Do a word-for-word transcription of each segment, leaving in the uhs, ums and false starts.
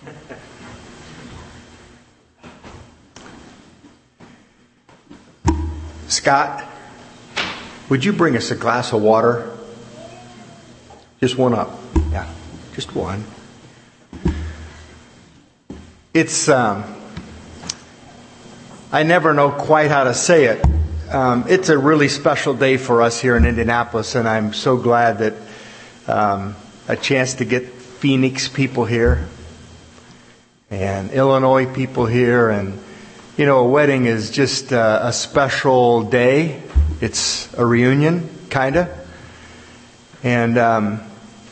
Scott, would you bring us a glass of water? Just one up. Yeah, just one. It's, um, I never know quite how to say it. Um, it's a really special day for us here in Indianapolis, and I'm so glad that um, a chance to get Phoenix people here and Illinois people here. And, you know, a wedding is just uh, a special day. It's a reunion, kind of. And um,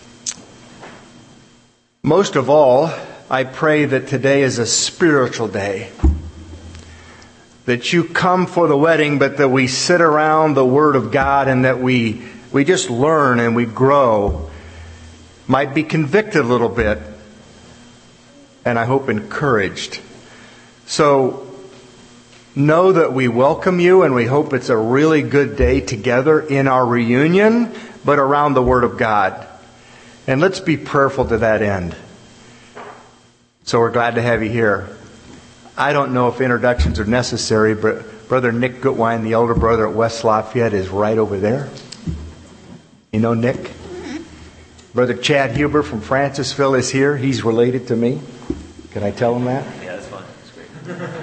most of all, I pray that today is a spiritual day. That you come for the wedding, but that we sit around the Word of God and that we we just learn and we grow. Might be convicted a little bit, and I hope encouraged. So know that we welcome you, and we hope it's a really good day together in our reunion, but around the Word of God. And let's be prayerful to that end. So we're glad to have you here. I don't know if introductions are necessary, but Brother Nick Gutwine, the elder brother at West Lafayette, is right over there. You know Nick? Brother Chad Huber from Francisville is here. He's related to me. Can I tell him that? Yeah, that's fine. That's great.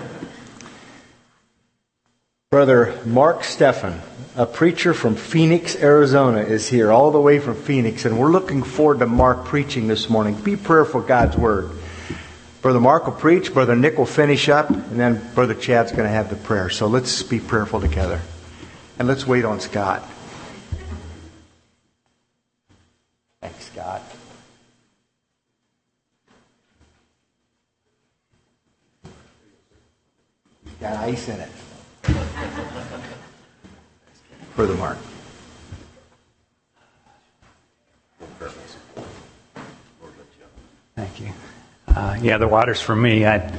Brother Mark Steffen, a preacher from Phoenix, Arizona, is here, all the way from Phoenix, and we're looking forward to Mark preaching this morning. Be prayerful for God's Word. Brother Mark will preach, Brother Nick will finish up, and then Brother Chad's going to have the prayer. So let's be prayerful together. And let's wait on Scott. Thanks, Scott. Got ice in it. Brother Mark. Thank you. Uh, yeah, the water's for me. I,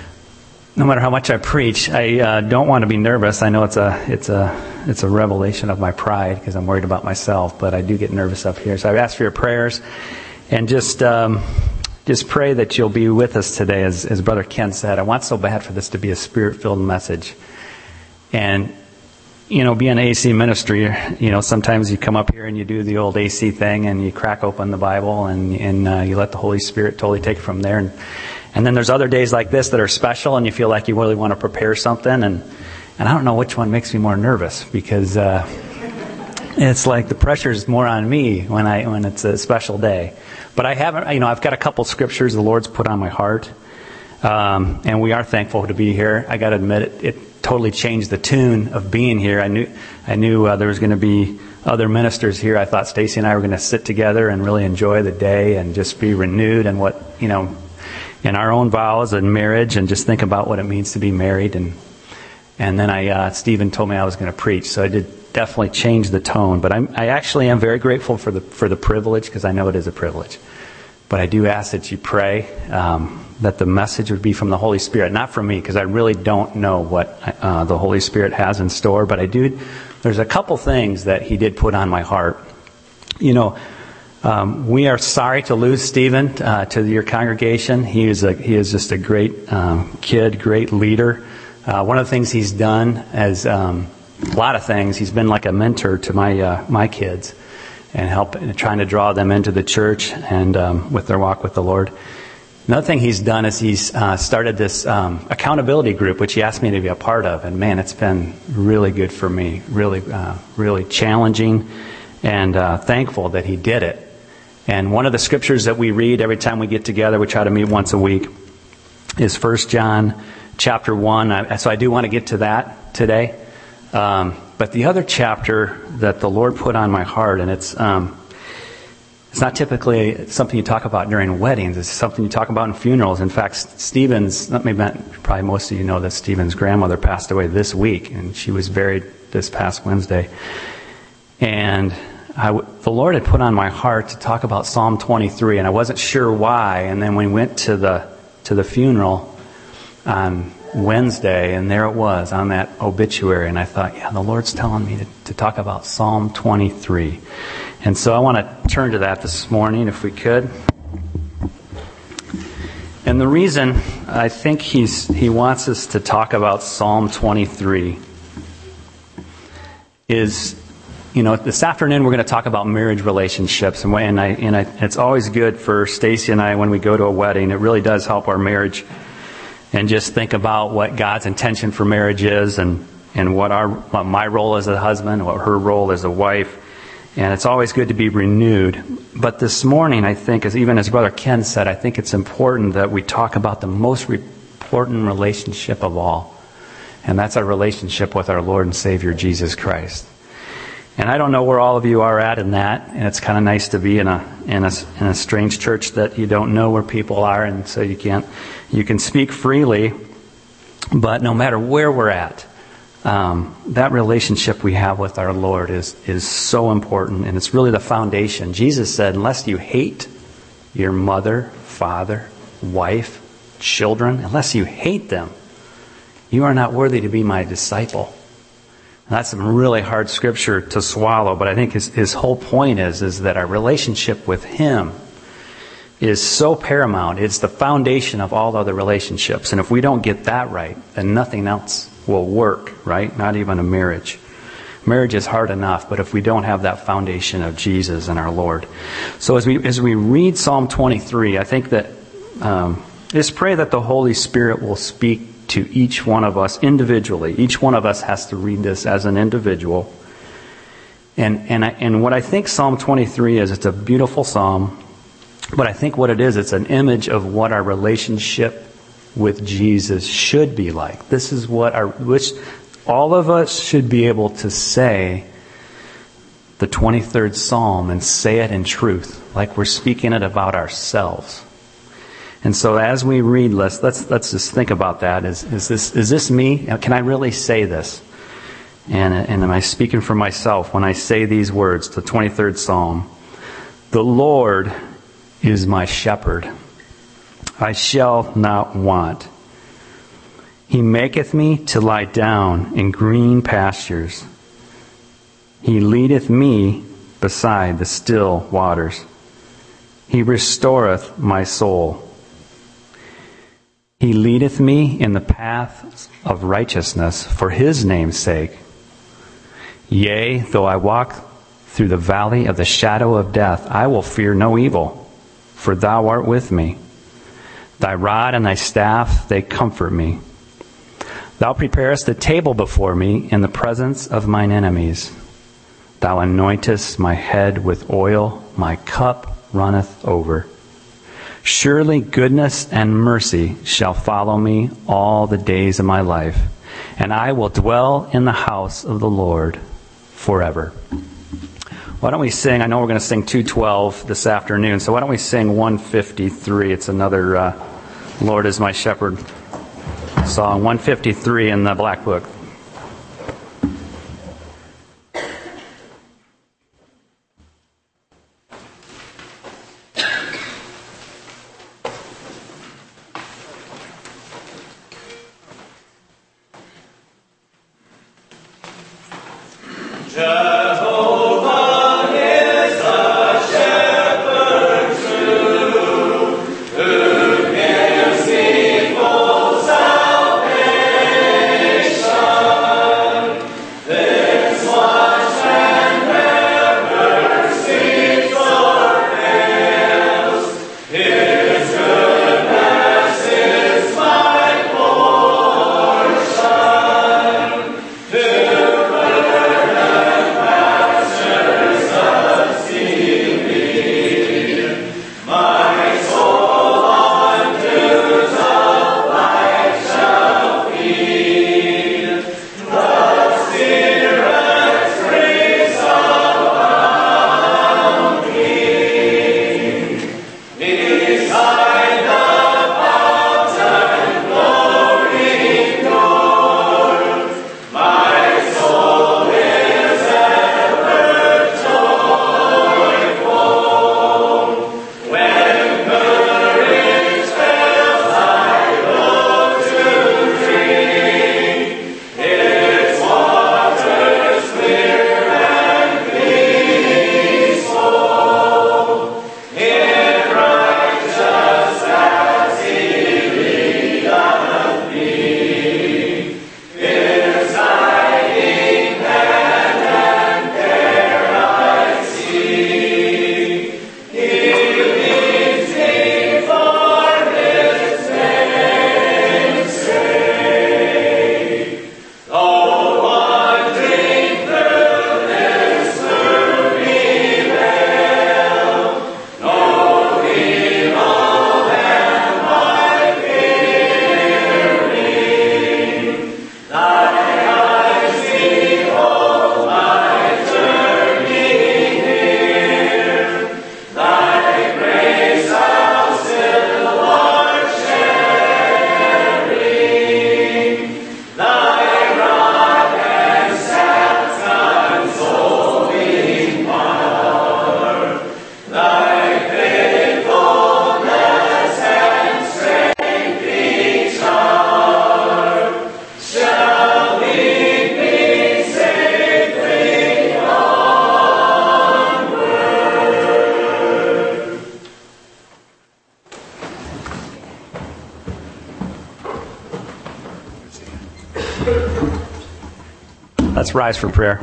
no matter how much I preach, I uh, don't want to be nervous. I know it's a it's a it's a revelation of my pride because I'm worried about myself, but I do get nervous up here. So I ask for your prayers, and just um, just pray that you'll be with us today. As as Brother Ken said, I want so bad for this to be a spirit-filled message, and. You know, being an A C ministry, you know, sometimes you come up here and you do the old A C thing and you crack open the Bible and, and uh, you let the Holy Spirit totally take it from there. And, and then there's other days like this that are special and you feel like you really want to prepare something. And, and I don't know which one makes me more nervous because uh, it's like the pressure is more on me when I when it's a special day. But I haven't, you know, I've got a couple scriptures the Lord's put on my heart. Um, and we are thankful to be here. I got to admit it. it totally changed the tune of being here. I knew I knew uh, there was going to be other ministers here. I thought Stacy and I were going to sit together and really enjoy the day and just be renewed in what, you know, in our own vows and marriage and just think about what it means to be married. And and then I uh, Stephen told me I was going to preach, so I did definitely change the tone. But I'm, I actually am very grateful for the for the privilege because I know it is a privilege. But I do ask that you pray um, that the message would be from the Holy Spirit, not from me, because I really don't know what uh, the Holy Spirit has in store. But I do. There's a couple things that He did put on my heart. You know, um, we are sorry to lose Stephen uh, to your congregation. He is a he is just a great um, kid, great leader. Uh, one of the things he's done is um, a lot of things. He's been like a mentor to my uh, my kids. And help trying to draw them into the church and um, with their walk with the Lord. Another thing he's done is he's uh, started this um, accountability group, which he asked me to be a part of. And man, it's been really good for me, really, uh, really challenging, and uh, thankful that he did it. And one of the scriptures that we read every time we get together, we try to meet once a week, is First John chapter one. I, so I do want to get to that today. Um, but the other chapter that the Lord put on my heart, and it's um, it's not typically something you talk about during weddings. It's something you talk about in funerals. In fact, Stephen's, let me probably most of you know that Stephen's grandmother passed away this week, and she was buried this past Wednesday. And I, the Lord had put on my heart to talk about Psalm twenty-three, and I wasn't sure why. And then we went to the to the funeral on Wednesday, and there it was on that obituary, and I thought, yeah, the Lord's telling me to, to talk about Psalm twenty-three. And so I want to turn to that this morning, if we could. And the reason I think he's he wants us to talk about Psalm twenty-three is, you know, this afternoon we're going to talk about marriage relationships, and and I and I, it's always good for Stacy and I when we go to a wedding. It really does help our marriage, and just think about what God's intention for marriage is, and and what our what my role as a husband, what her role as a wife. And it's always good to be renewed. But this morning, I think, as even as Brother Ken said, I think it's important that we talk about the most important relationship of all. And that's our relationship with our Lord and Savior, Jesus Christ. And I don't know where all of you are at in that. And it's kind of nice to be in a in a in a strange church that you don't know where people are, and so you can't you can speak freely. But no matter where we're at, Um, that relationship we have with our Lord is is so important, and it's really the foundation. Jesus said, unless you hate your mother, father, wife, children, unless you hate them, you are not worthy to be my disciple. And that's some really hard scripture to swallow, but I think his, his whole point is, is that our relationship with Him is so paramount. It's the foundation of all other relationships. And if we don't get that right, then nothing else will work, right? Not even a marriage. Marriage is hard enough, but if we don't have that foundation of Jesus and our Lord. So as we as we read Psalm twenty-three, I think that um, just pray that the Holy Spirit will speak to each one of us individually. Each one of us has to read this as an individual. And and I, and what I think Psalm twenty-three is, it's a beautiful psalm, but I think what it is, it's an image of what our relationship with Jesus should be like. This is what our, which all of us should be able to say the twenty-third Psalm and say it in truth, like we're speaking it about ourselves. And so as we read, let's let's let's just think about that. Is is this is this me? Can I really say this? And and am I speaking for myself when I say these words, the twenty-third Psalm? The Lord is my shepherd. I shall not want. He maketh me to lie down in green pastures. He leadeth me beside the still waters. He restoreth my soul. He leadeth me in the paths of righteousness for His name's sake. Yea, though I walk through the valley of the shadow of death, I will fear no evil, for Thou art with me. Thy rod and thy staff, they comfort me. Thou preparest a table before me in the presence of mine enemies. Thou anointest my head with oil, my cup runneth over. Surely goodness and mercy shall follow me all the days of my life, and I will dwell in the house of the Lord forever. Why don't we sing, I know we're going to sing two twelve this afternoon, so why don't we sing one fifty-three? It's another uh, Lord is my shepherd song, one fifty-three in the Black Book. Let's rise for prayer.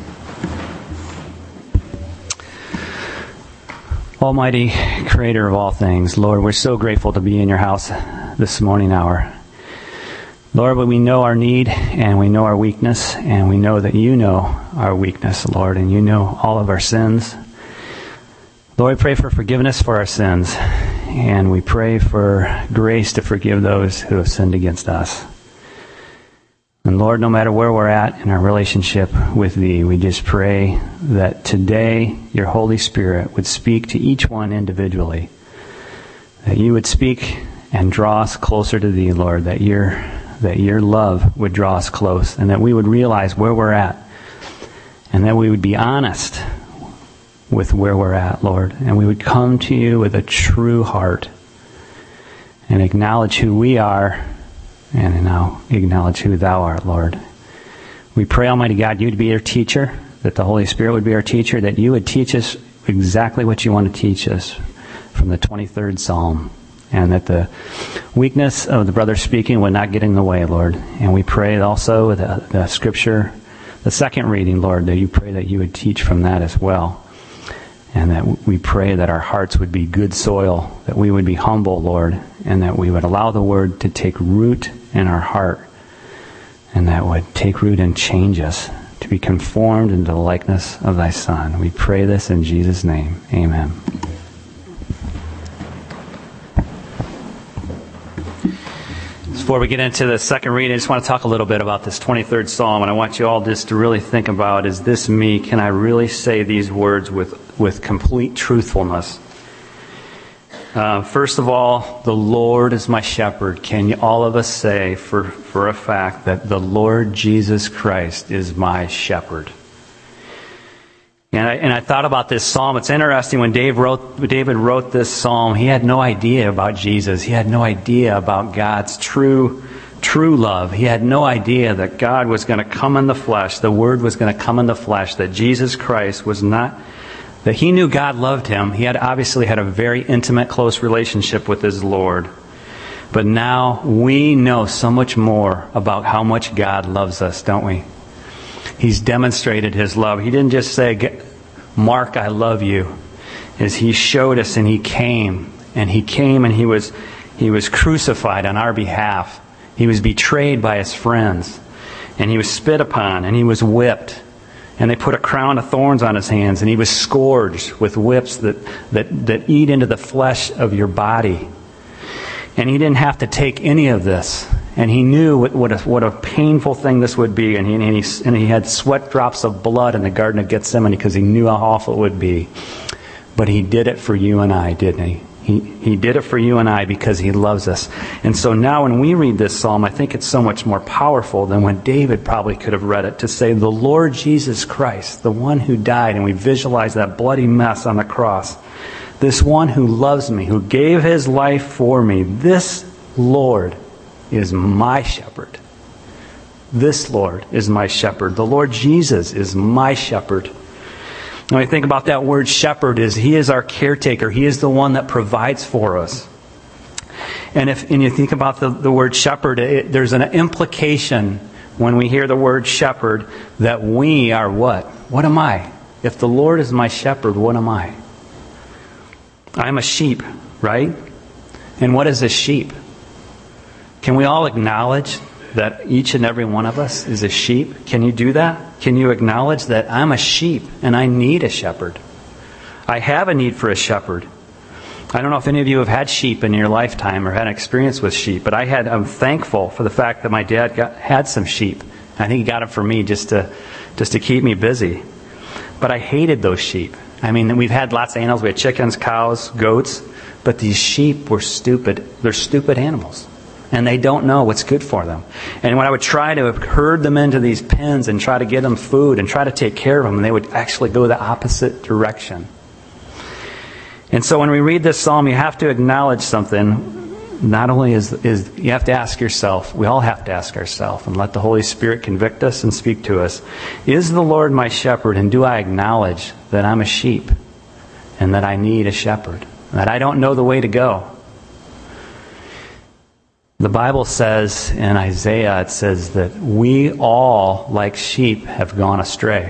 Almighty Creator of all things, Lord, we're so grateful to be in your house this morning hour. Lord, we know our need and we know our weakness, and we know that you know our weakness, Lord, and you know all of our sins. Lord, we pray for forgiveness for our sins, and we pray for grace to forgive those who have sinned against us. And Lord, no matter where we're at in our relationship with Thee, we just pray that today your Holy Spirit would speak to each one individually, that you would speak and draw us closer to Thee, Lord, that your, that your love would draw us close, and that we would realize where we're at, and that we would be honest with where we're at, Lord, and we would come to you with a true heart and acknowledge who we are, and now acknowledge who Thou art, Lord. We pray, Almighty God, you would be our teacher, that the Holy Spirit would be our teacher, that you would teach us exactly what you want to teach us from the twenty-third Psalm, and that the weakness of the brother speaking would not get in the way, Lord. And we pray also the, the Scripture, the second reading, Lord, that you pray that you would teach from that as well. And that we pray that our hearts would be good soil, that we would be humble, Lord, and that we would allow the Word to take root in our heart, and that would take root and change us to be conformed into the likeness of Thy Son. We pray this in Jesus' name. Amen. Before we get into the second reading, I just want to talk a little bit about this twenty-third Psalm, and I want you all just to really think about, is this me? Can I really say these words with, with complete truthfulness? Uh, first of all, the Lord is my shepherd. Can you, all of us say for, for a fact that the Lord Jesus Christ is my shepherd? And I, and I thought about this psalm. It's interesting, when Dave wrote, David wrote this psalm, he had no idea about Jesus. He had no idea about God's true, true love. He had no idea that God was going to come in the flesh, the Word was going to come in the flesh, that Jesus Christ was not, that he knew God loved him. He had obviously had a very intimate, close relationship with his Lord. But now we know so much more about how much God loves us, don't we? He's demonstrated his love. He didn't just say, Mark, I love you. As he showed us, and he came. And he came and he was he was crucified on our behalf. He was betrayed by his friends. And he was spit upon, and he was whipped. And they put a crown of thorns on his hands, and he was scourged with whips that, that, that eat into the flesh of your body. And he didn't have to take any of this. And he knew what, what, a, what a painful thing this would be. And he, and, he, and he had sweat drops of blood in the Garden of Gethsemane because he knew how awful it would be. But he did it for you and I, didn't he? He, he did it for you and I because he loves us. And so now when we read this psalm, I think it's so much more powerful than when David probably could have read it, to say, the Lord Jesus Christ, the one who died, and we visualize that bloody mess on the cross. This one who loves me, who gave his life for me, this Lord is my shepherd. This Lord is my shepherd. The Lord Jesus is my shepherd. When I think about that word shepherd, is he is our caretaker. He is the one that provides for us. And if and you think about the, the word shepherd, it, there's an implication when we hear the word shepherd that we are what? What am I? If the Lord is my shepherd, what am I? I'm a sheep, right? And what is a sheep? Can we all acknowledge that each and every one of us is a sheep? Can you do that? Can you acknowledge that I'm a sheep and I need a shepherd? I have a need for a shepherd. I don't know if any of you have had sheep in your lifetime or had an experience with sheep, but I had. I'm thankful for the fact that my dad got, had some sheep. I think he got them for me just to just to keep me busy. But I hated those sheep. I mean, we've had lots of animals. We had chickens, cows, goats, but these sheep were stupid. They're stupid animals. And they don't know what's good for them. And when I would try to herd them into these pens and try to get them food and try to take care of them, they would actually go the opposite direction. And so when we read this psalm, you have to acknowledge something. Not only is, is you have to ask yourself, we all have to ask ourselves, and let the Holy Spirit convict us and speak to us. Is the Lord my shepherd, and do I acknowledge that I'm a sheep and that I need a shepherd, that I don't know the way to go? The Bible says in Isaiah, it says that we all, like sheep, have gone astray.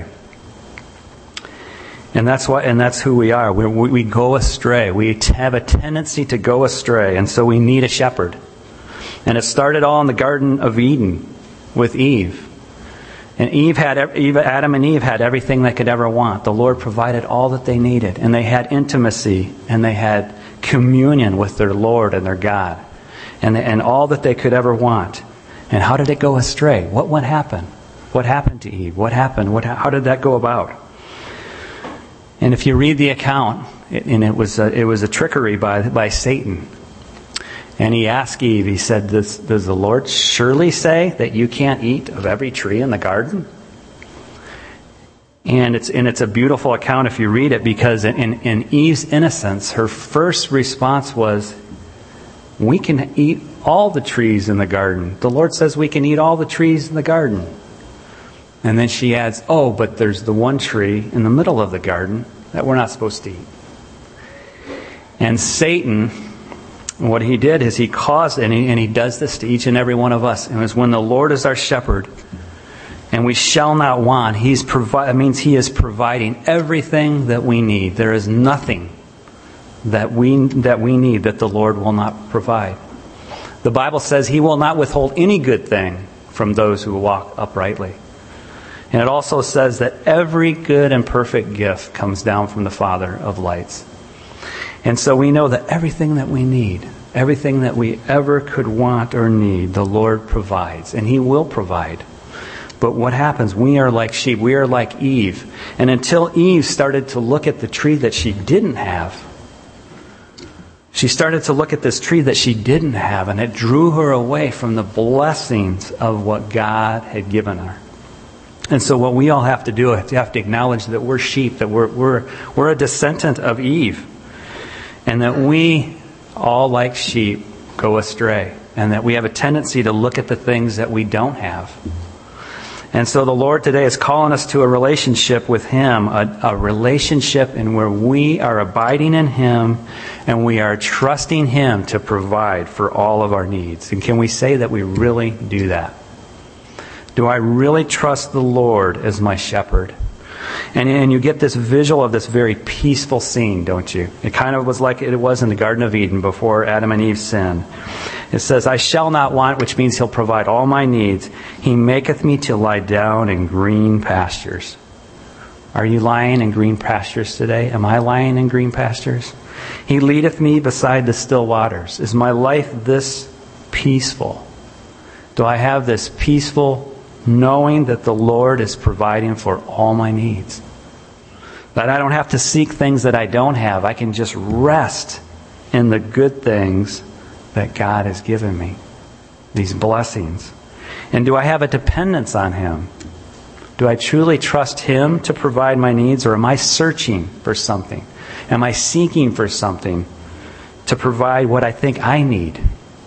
And that's why, and that's who we are. We, we go astray. We have a tendency to go astray, and so we need a shepherd. And it started all in the Garden of Eden with Eve. And Eve had, Eve, Adam and Eve had everything they could ever want. The Lord provided all that they needed, and they had intimacy, and they had communion with their Lord and their God. And, and all that they could ever want. And how did it go astray? What what happened? What happened to Eve? What happened? What how did that go about? And if you read the account, it, and it was a, it was a trickery by by Satan. And he asked Eve. He said, "Does does the Lord surely say that you can't eat of every tree in the garden?" And it's and it's a beautiful account if you read it, because in in Eve's innocence, her first response was, "We can eat all the trees in the garden. The Lord says we can eat all the trees in the garden." And then she adds, "Oh, but there's the one tree in the middle of the garden that we're not supposed to eat." And Satan, what he did is he caused, and he, and he does this to each and every one of us. And it's when the Lord is our shepherd, and we shall not want. He's provi- It means He is providing everything that we need. There is nothing that we that we need that the Lord will not provide. The Bible says He will not withhold any good thing from those who walk uprightly. And it also says that every good and perfect gift comes down from the Father of lights. And so we know that everything that we need, everything that we ever could want or need, the Lord provides. And He will provide. But what happens? We are like sheep. We are like Eve. And until Eve started to look at the tree that she didn't have, she started to look at this tree that she didn't have, and it drew her away from the blessings of what God had given her. And so what we all have to do is we have to acknowledge that we're sheep, that we're we're we're a descendant of Eve, and that we all, like sheep, go astray, and that we have a tendency to look at the things that we don't have. And so the Lord today is calling us to a relationship with Him, a, a relationship in where we are abiding in Him and we are trusting Him to provide for all of our needs. And can we say that we really do that? Do I really trust the Lord as my shepherd? And, and you get this visual of this very peaceful scene, don't you? It kind of was like it was in the Garden of Eden before Adam and Eve sinned. It says, "I shall not want," which means He'll provide all my needs. "He maketh me to lie down in green pastures." Are you lying in green pastures today? Am I lying in green pastures? "He leadeth me beside the still waters." Is my life this peaceful? Do I have this peaceful knowing that the Lord is providing for all my needs? That I don't have to seek things that I don't have. I can just rest in the good things that God has given me. These blessings. And do I have a dependence on Him? Do I truly trust Him to provide my needs, or am I searching for something? Am I seeking for something to provide what I think I need?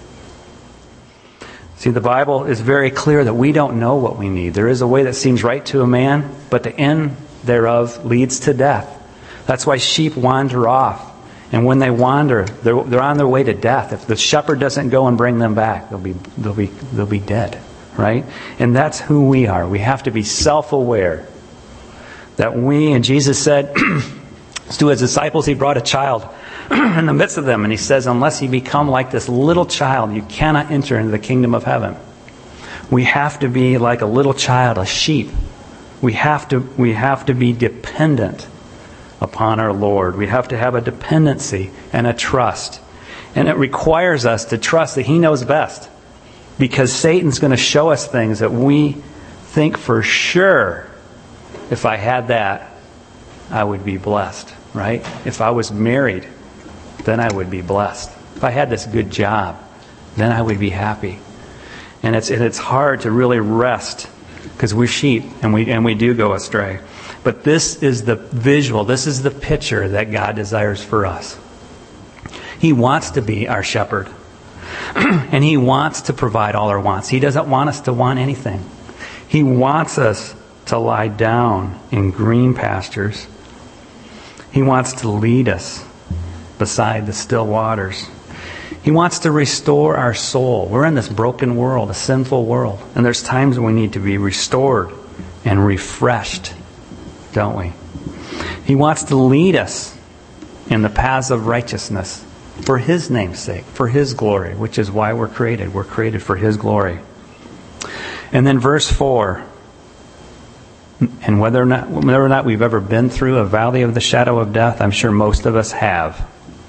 See, the Bible is very clear that we don't know what we need. There is a way that seems right to a man, but the end thereof leads to death. That's why sheep wander off. And when they wander, they're, they're on their way to death. If the shepherd doesn't go and bring them back, they'll be they'll be they'll be dead, right? And that's who we are. We have to be self-aware that we, and Jesus said to His disciples, He brought a child in the midst of them, and He says, unless you become like this little child, you cannot enter into the kingdom of heaven. We have to be like a little child, a sheep. We have to we have to be dependent upon our Lord. We have to have a dependency and a trust. And it requires us to trust that He knows best. Because Satan's going to show us things that we think for sure, if I had that, I would be blessed, right? If I was married, then I would be blessed. If I had this good job, then I would be happy. And it's and it's hard to really rest because we're sheep and we and we do go astray. But this is the visual, this is the picture that God desires for us. He wants to be our shepherd. And He wants to provide all our wants. He doesn't want us to want anything. He wants us to lie down in green pastures. He wants to lead us beside the still waters. He wants to restore our soul. We're in this broken world, a sinful world. And there's times when we need to be restored and refreshed, don't we? He wants to lead us in the paths of righteousness for His name's sake, for His glory, which is why we're created. We're created for His glory. And then verse four, and whether or not, whether or not we've ever been through a valley of the shadow of death, I'm sure most of us have.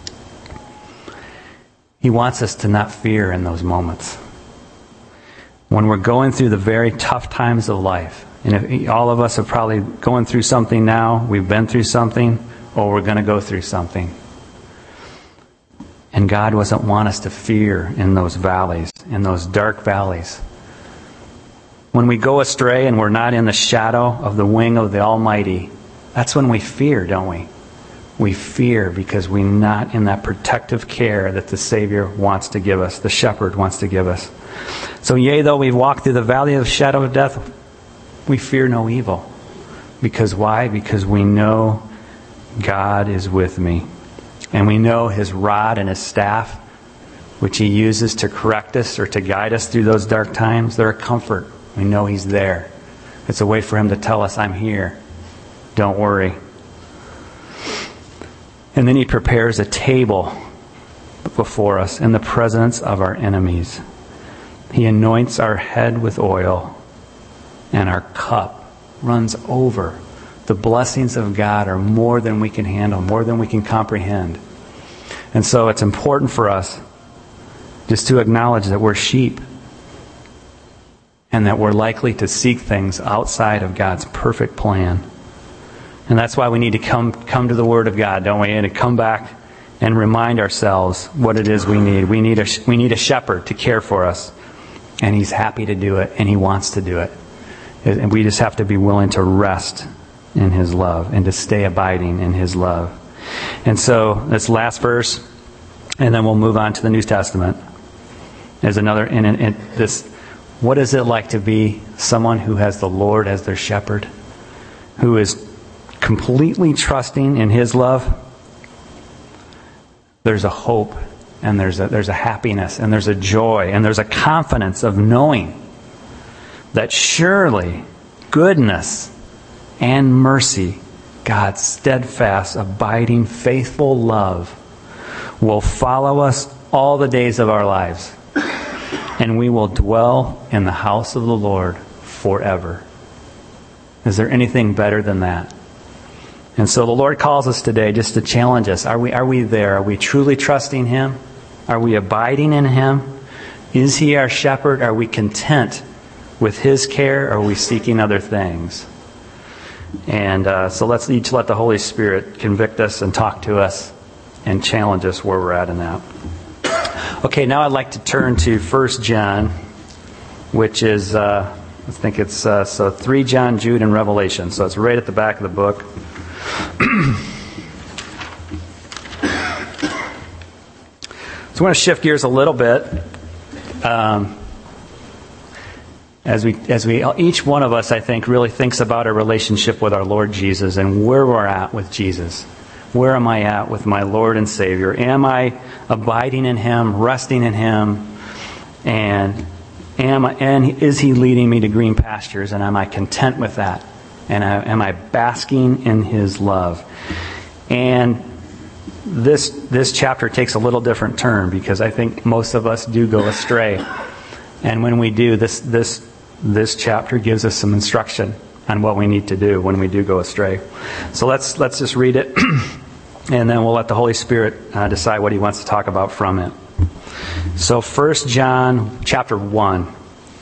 He wants us to not fear in those moments. When we're going through the very tough times of life, and if all of us are probably going through something now, we've been through something, or we're going to go through something. And God doesn't want us to fear in those valleys, in those dark valleys. When we go astray and we're not in the shadow of the wing of the Almighty, that's when we fear, don't we? We fear because we're not in that protective care that the Savior wants to give us, the Shepherd wants to give us. So yea, though we've walked through the valley of the shadow of death, we fear no evil. Because why? Because we know God is with me. And we know His rod and His staff, which He uses to correct us or to guide us through those dark times, they're a comfort. We know He's there. It's a way for Him to tell us, I'm here. Don't worry. And then He prepares a table before us in the presence of our enemies. He anoints our head with oil, and our cup runs over. The blessings of God are more than we can handle, more than we can comprehend. And so it's important for us just to acknowledge that we're sheep and that we're likely to seek things outside of God's perfect plan. And that's why we need to come come to the Word of God, don't we? And to come back and remind ourselves what it is we need. We need a we need a shepherd to care for us. And He's happy to do it, and He wants to do it. And we just have to be willing to rest in His love and to stay abiding in His love. And so this last verse, and then we'll move on to the New Testament. There's another, and, and this, what is it like to be someone who has the Lord as their shepherd, who is completely trusting in His love? There's a hope, and there's a, there's a happiness, and there's a joy, and there's a confidence of knowing that surely goodness and mercy, God's steadfast, abiding, faithful love, will follow us all the days of our lives, and we will dwell in the house of the Lord forever. Is there anything better than that? And so the Lord calls us today just to challenge us. Are we, are we there? Are we truly trusting Him? Are we abiding in Him? Is He our shepherd? Are we content with His care? Or are we seeking other things? And uh, so let's each let the Holy Spirit convict us and talk to us and challenge us where we're at in that. Okay, now I'd like to turn to First John, which is, uh, I think it's uh, so three John, Jude, and Revelation. So it's right at the back of the book. So I want to shift gears a little bit. Um, As we, as we, each one of us, I think, really thinks about our relationship with our Lord Jesus and where we're at with Jesus. Where am I at with my Lord and Savior? Am I abiding in Him, resting in Him, and am I, and is He leading me to green pastures? And am I content with that? And I, am I basking in His love? And this this chapter takes a little different turn because I think most of us do go astray. And when we do, this this this chapter gives us some instruction on what we need to do when we do go astray. So let's let's just read it, and then we'll let the Holy Spirit uh, decide what He wants to talk about from it. So First John chapter one.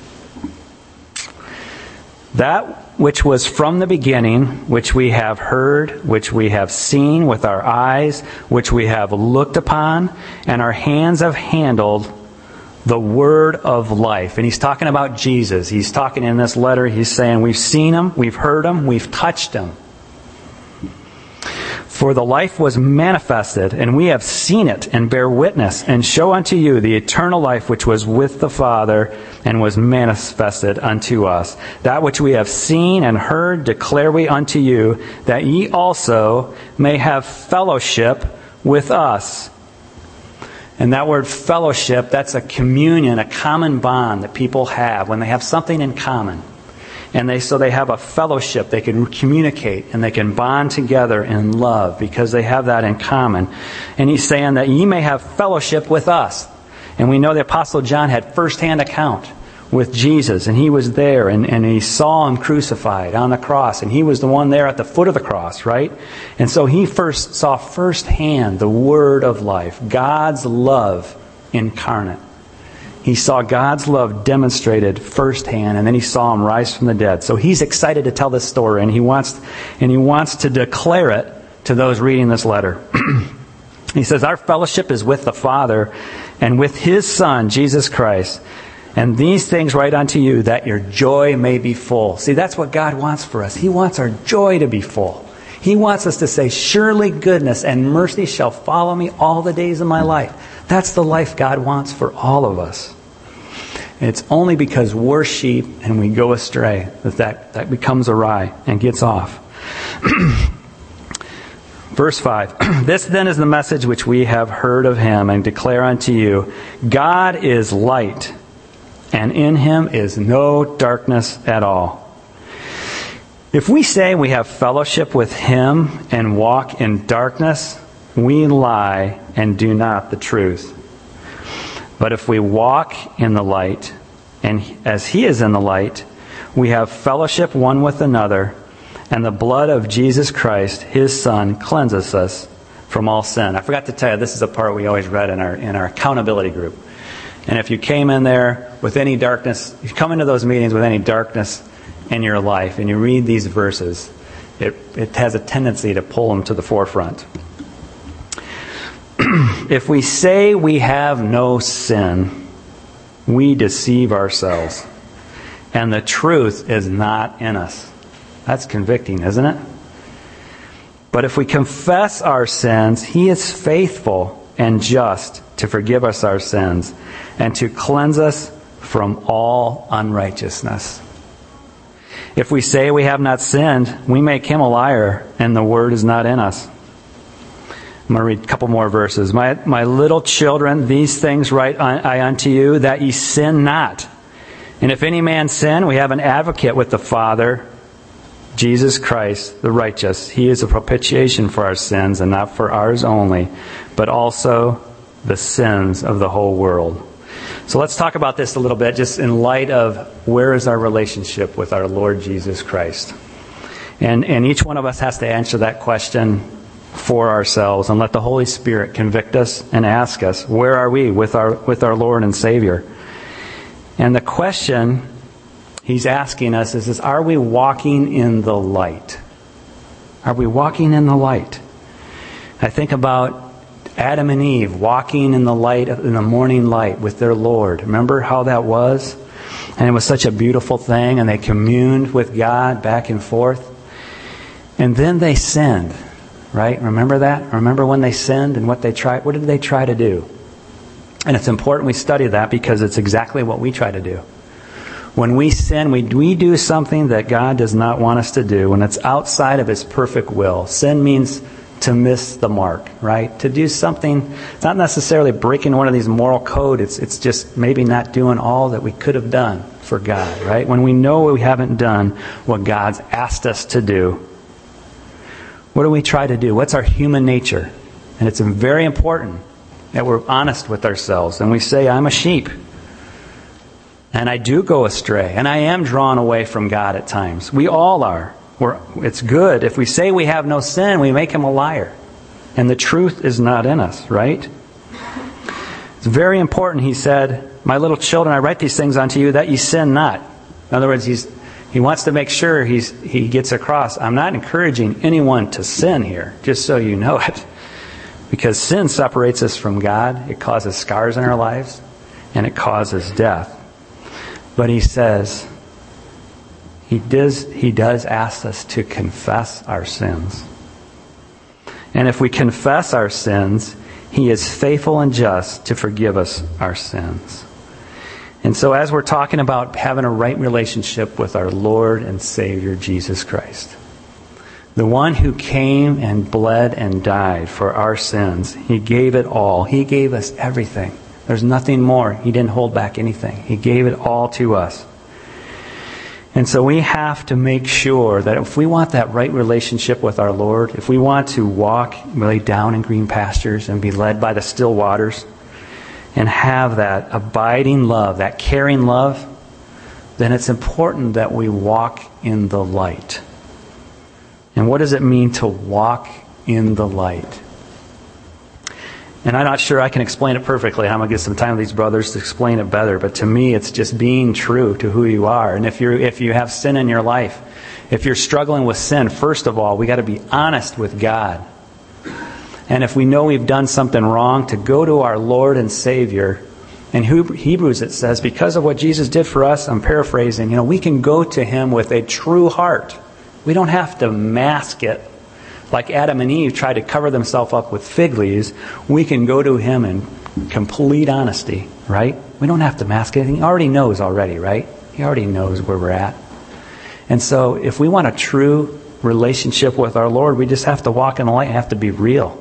That which was from the beginning, which we have heard, which we have seen with our eyes, which we have looked upon, and our hands have handled, the word of life. And he's talking about Jesus. He's talking in this letter, he's saying we've seen Him, we've heard Him, we've touched Him. For the life was manifested, and we have seen it, and bear witness, and show unto you the eternal life which was with the Father, and was manifested unto us. That which we have seen and heard declare we unto you, that ye also may have fellowship with us. And that word fellowship, that's a communion, a common bond that people have when they have something in common. And they so they have a fellowship. They can communicate and they can bond together in love because they have that in common. And he's saying that ye may have fellowship with us. And we know the Apostle John had firsthand account with Jesus, and he was there, and, and he saw him crucified on the cross, and he was the one there at the foot of the cross, right? And so he first saw firsthand the word of life, God's love incarnate. He saw God's love demonstrated firsthand, and then he saw him rise from the dead. So he's excited to tell this story, and he wants and he wants to declare it to those reading this letter. He says, our fellowship is with the Father and with His Son, Jesus Christ. And these things write unto you, that your joy may be full. See, that's what God wants for us. He wants our joy to be full. He wants us to say, surely goodness and mercy shall follow me all the days of my life. That's the life God wants for all of us. And it's only because we're sheep and we go astray that that, that becomes awry and gets off. Verse five, this then is the message which we have heard of Him and declare unto you, God is light, and in Him is no darkness at all. If we say we have fellowship with Him and walk in darkness, we lie and do not the truth. But if we walk in the light, and as He is in the light, we have fellowship one with another, and the blood of Jesus Christ, His Son, cleanses us from all sin. I forgot to tell you, this is a part we always read in our in our accountability group. And if you came in there with any darkness, if you come into those meetings with any darkness in your life, and you read these verses, it, it has a tendency to pull them to the forefront. If we say we have no sin, we deceive ourselves, and the truth is not in us. That's convicting, isn't it? But if we confess our sins, He is faithful and just to forgive us our sins and to cleanse us from all unrighteousness. If we say we have not sinned, we make Him a liar, and the word is not in us. I'm going to read a couple more verses. My, my little children, these things write I unto you, that ye sin not. And if any man sin, we have an advocate with the Father, Jesus Christ, the righteous. He is a propitiation for our sins, and not for ours only, but also the sins of the whole world. So let's talk about this a little bit, just in light of where is our relationship with our Lord Jesus Christ. And, and each one of us has to answer that question for ourselves, and let the Holy Spirit convict us and ask us, where are we with our with our Lord and Savior? And the question He's asking us is, is are we walking in the light? Are we walking in the light? I think about Adam and Eve walking in the light, in the morning light with their Lord. Remember how that was? And it was such a beautiful thing, and they communed with God back and forth. And then they sinned, right? Remember that? Remember when they sinned and what they tried? What did they try to do? And it's important we study that because it's exactly what we try to do. When we sin, we, we do something that God does not want us to do, and it's outside of His perfect will. Sin means to miss the mark, right? To do something, it's not necessarily breaking one of these moral code. It's it's just maybe not doing all that we could have done for God, right? When we know we haven't done what God's asked us to do, what do we try to do? What's our human nature? And it's very important that we're honest with ourselves and we say, I'm a sheep. And I do go astray. And I am drawn away from God at times. We all are. We're, it's good. If we say we have no sin, we make Him a liar. And the truth is not in us, right? It's very important, He said, my little children, I write these things unto you that ye sin not. In other words, he's, He wants to make sure he's, He gets across, I'm not encouraging anyone to sin here, just so you know it. Because sin separates us from God. It causes scars in our lives. And it causes death. But He says, He does, he does ask us to confess our sins. And if we confess our sins, He is faithful and just to forgive us our sins. And so as we're talking about having a right relationship with our Lord and Savior, Jesus Christ, The one who came and bled and died for our sins. He gave it all. He gave us everything. There's nothing more. He didn't hold back anything. He gave it all to us. And so we have to make sure that if we want that right relationship with our Lord, if we want to walk, lay down in green pastures and be led by the still waters, and have that abiding love, that caring love, then it's important that we walk in the light. And what does it mean to walk in the light? And I'm not sure I can explain it perfectly. I'm going to get some time with these brothers to explain it better. But to me, it's just being true to who you are. And if you're if you have sin in your life, if you're struggling with sin, first of all, we got to be honest with God. And if we know we've done something wrong, to go to our Lord and Savior. In Hebrews it says, because of what Jesus did for us, I'm paraphrasing, you know, we can go to Him with a true heart. We don't have to mask it. Like Adam and Eve tried to cover themselves up with fig leaves, we can go to Him in complete honesty, right? We don't have to mask anything. He already knows already, right? He already knows where we're at. And so if we want a true relationship with our Lord, we just have to walk in the light and have to be real.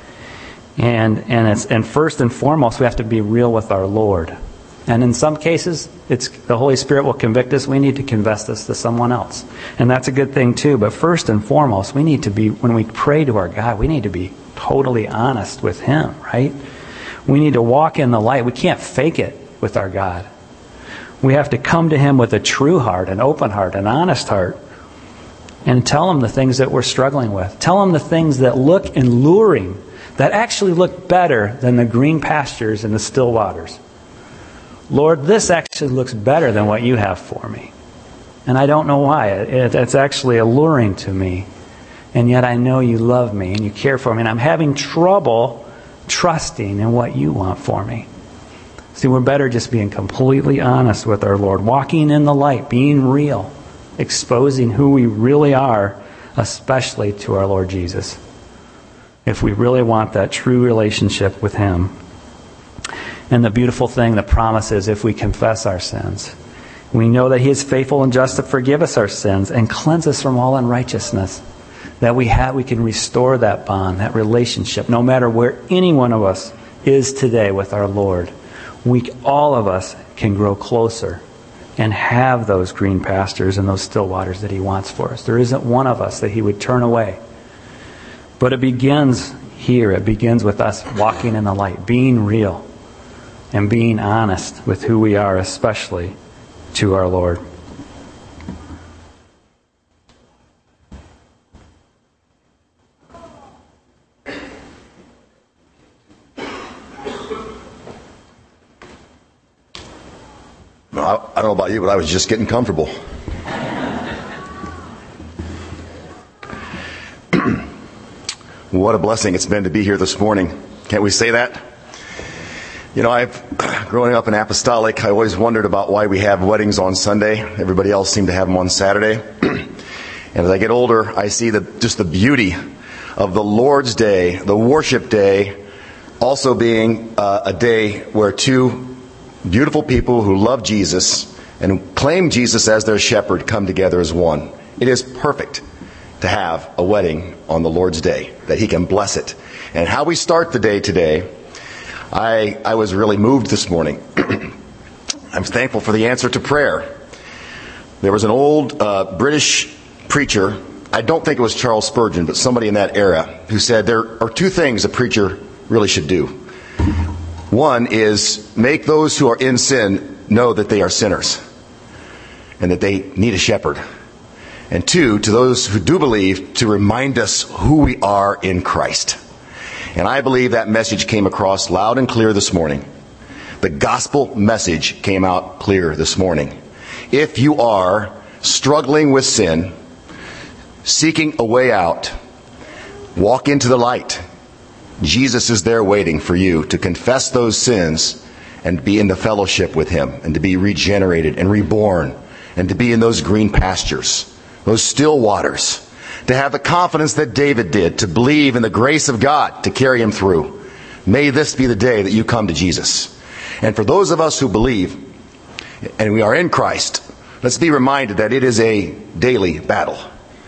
And and it's and first and foremost, we have to be real with our Lord. And in some cases, it's the Holy Spirit will convict us. We need to confess this to someone else. And that's a good thing too. But first and foremost, we need to be, when we pray to our God, we need to be totally honest with Him, right? We need to walk in the light. We can't fake it with our God. We have to come to Him with a true heart, an open heart, an honest heart, and tell Him the things that we're struggling with. Tell Him the things that look alluring, that actually look better than the green pastures and the still waters. Lord, this actually looks better than what you have for me. And I don't know why. It, it's actually alluring to me. And yet I know you love me and you care for me. And I'm having trouble trusting in what you want for me. See, we're better just being completely honest with our Lord. Walking in the light, being real. Exposing who we really are, especially to our Lord Jesus. If we really want that true relationship with Him. And the beautiful thing, the promise is, if we confess our sins, we know that He is faithful and just to forgive us our sins and cleanse us from all unrighteousness. That we have, we can restore that bond, that relationship, no matter where any one of us is today with our Lord. We, all of us, can grow closer and have those green pastures and those still waters that He wants for us. There isn't one of us that He would turn away. But it begins here. It begins with us walking in the light, being real. And being honest with who we are, especially to our Lord. No, I, I don't know about you, but I was just getting comfortable. What a blessing it's been to be here this morning. Can't we say that? You know, I've, growing up in Apostolic, I always wondered about why we have weddings on Sunday. Everybody else seemed to have them on Saturday. And as I get older, I see the, just the beauty of the Lord's Day, the worship day, also being uh, a day where two beautiful people who love Jesus and claim Jesus as their shepherd come together as one. It is perfect to have a wedding on the Lord's Day, that He can bless it. And how we start the day today, I, I was really moved this morning. I'm thankful for the answer to prayer. There was an old uh, British preacher, I don't think it was Charles Spurgeon, but somebody in that era, who said there are two things a preacher really should do. One is make those who are in sin know that they are sinners and that they need a shepherd. And two, to those who do believe, to remind us who we are in Christ. And I believe that message came across loud and clear this morning. The gospel message came out clear this morning. If you are struggling with sin, seeking a way out, walk into the light. Jesus is there waiting for you to confess those sins and be in the fellowship with Him and to be regenerated and reborn and to be in those green pastures, those still waters. To have the confidence that David did, to believe in the grace of God to carry him through. May this be the day that you come to Jesus. And for those of us who believe, and we are in Christ, let's be reminded that it is a daily battle.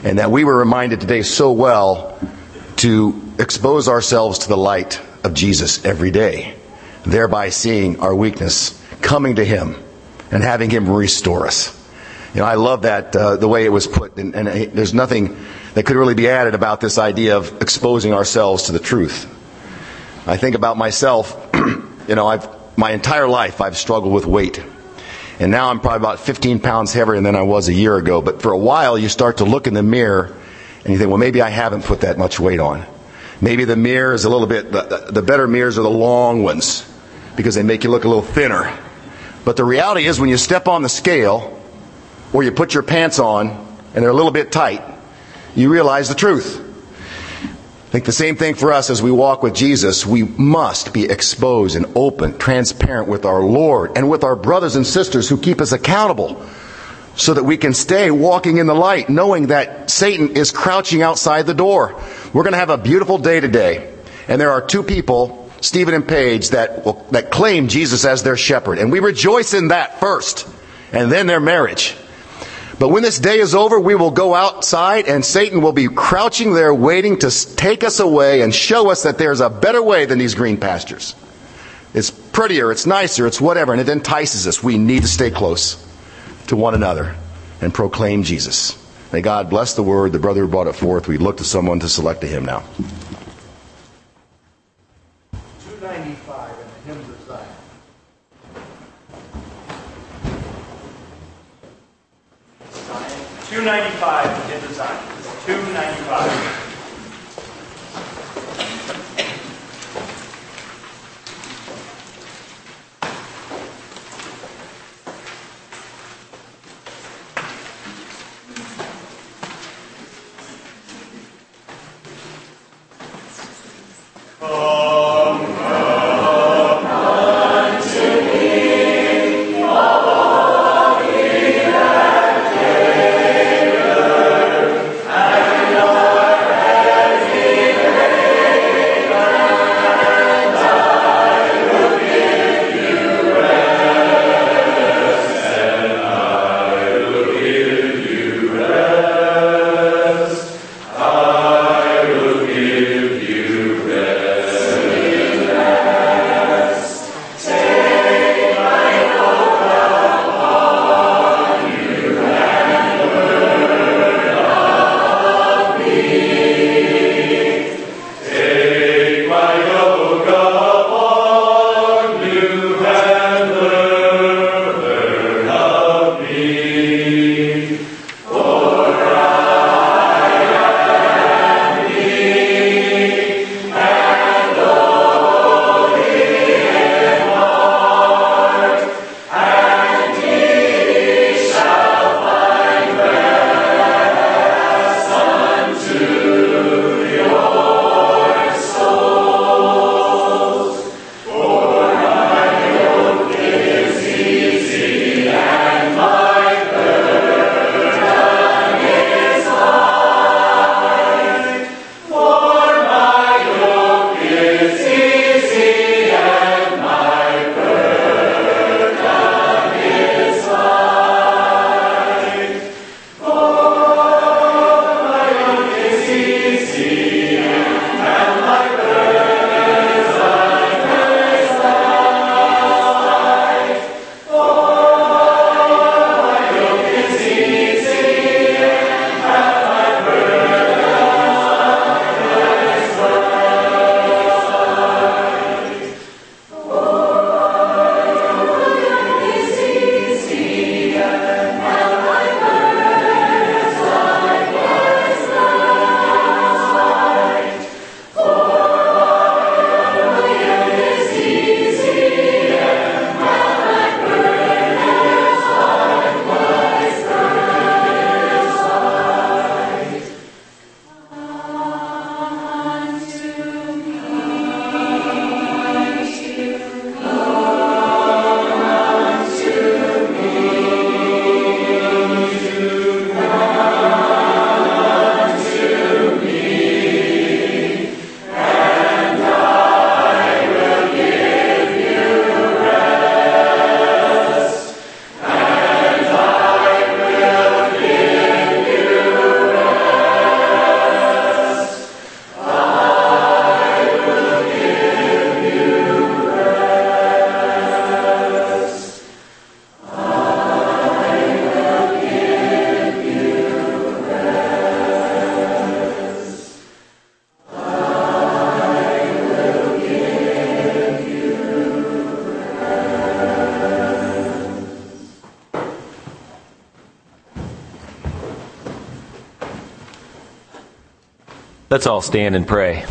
and that we were reminded today so well to expose ourselves to the light of Jesus every day, thereby seeing our weakness, coming to Him, and having Him restore us. You know, I love that, uh, the way it was put, and, and uh, there's nothing that could really be added about this idea of exposing ourselves to the truth. I think about myself, you know, I've, my entire life I've struggled with weight. And now I'm probably about fifteen pounds heavier than I was a year ago. But for a while, you start to look in the mirror, and you think, well, maybe I haven't put that much weight on. Maybe the mirror is a little bit, the, the better mirrors are the long ones, because they make you look a little thinner. But the reality is, when you step on the scale, or you put your pants on, and they're a little bit tight, you realize the truth. I think the same thing for us as we walk with Jesus. We must be exposed and open, transparent with our Lord and with our brothers and sisters who keep us accountable, so that we can stay walking in the light, knowing that Satan is crouching outside the door. We're going to have a beautiful day today, and there are two people, Stephen and Paige, that will, that claim Jesus as their shepherd, and we rejoice in that first, and then their marriage. But when this day is over, we will go outside, and Satan will be crouching there waiting to take us away and show us that there's a better way than these green pastures. It's prettier, it's nicer, it's whatever, and it entices us. We need to stay close to one another and proclaim Jesus. May God bless the word. The brother who brought it forth, we look to someone to select a hymn now. two ninety-five in the Hymns of Zion. two ninety-five in the Zion. two ninety-five. Lord. Let's all stand and pray.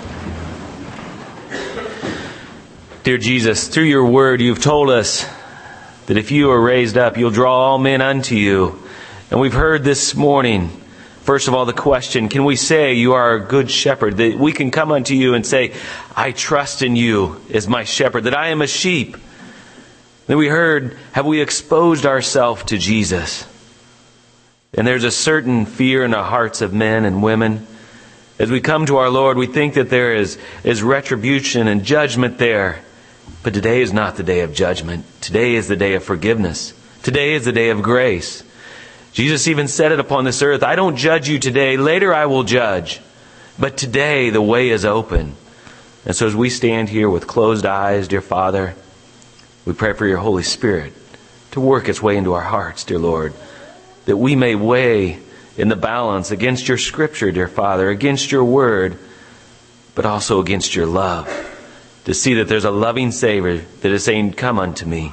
Dear Jesus, through your word you've told us that if you are raised up, you'll draw all men unto you. And we've heard this morning, first of all, the question, can we say you are a good shepherd? That we can come unto you and say, I trust in you as my shepherd, that I am a sheep. Then we heard, have we exposed ourselves to Jesus? And there's a certain fear in the hearts of men and women. As we come to our Lord, we think that there is, is retribution and judgment there. But today is not the day of judgment. Today is the day of forgiveness. Today is the day of grace. Jesus even said it upon this earth, I don't judge you today. Later I will judge. But today the way is open. And so as we stand here with closed eyes, dear Father, we pray for your Holy Spirit to work its way into our hearts, dear Lord, that we may weigh in the balance against your Scripture, dear Father, against your Word, but also against your love. To see that there's a loving Savior that is saying, come unto me.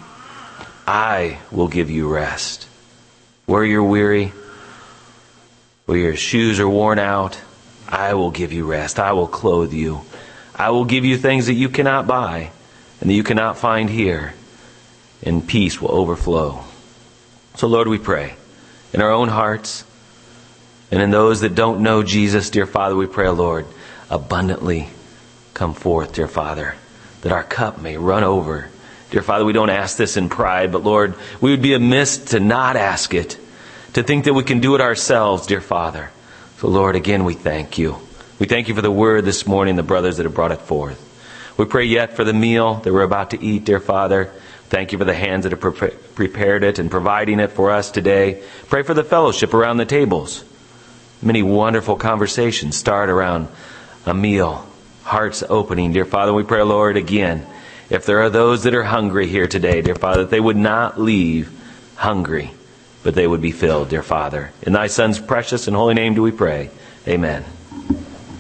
I will give you rest. Where you're weary, where your shoes are worn out, I will give you rest. I will clothe you. I will give you things that you cannot buy and that you cannot find here. And peace will overflow. So Lord, we pray in our own hearts, and in those that don't know Jesus, dear Father, we pray, Lord, abundantly come forth, dear Father, that our cup may run over. Dear Father, we don't ask this in pride, but Lord, we would be amiss to not ask it, to think that we can do it ourselves, dear Father. So Lord, again, we thank you. We thank you for the word this morning, the brothers that have brought it forth. We pray yet for the meal that we're about to eat, dear Father. Thank you for the hands that have pre- prepared it and providing it for us today. Pray for the fellowship around the tables. Many wonderful conversations start around a meal, hearts opening. Dear Father, we pray, Lord, again, if there are those that are hungry here today, dear Father, that they would not leave hungry, but they would be filled, dear Father. In thy Son's precious and holy name do we pray. Amen.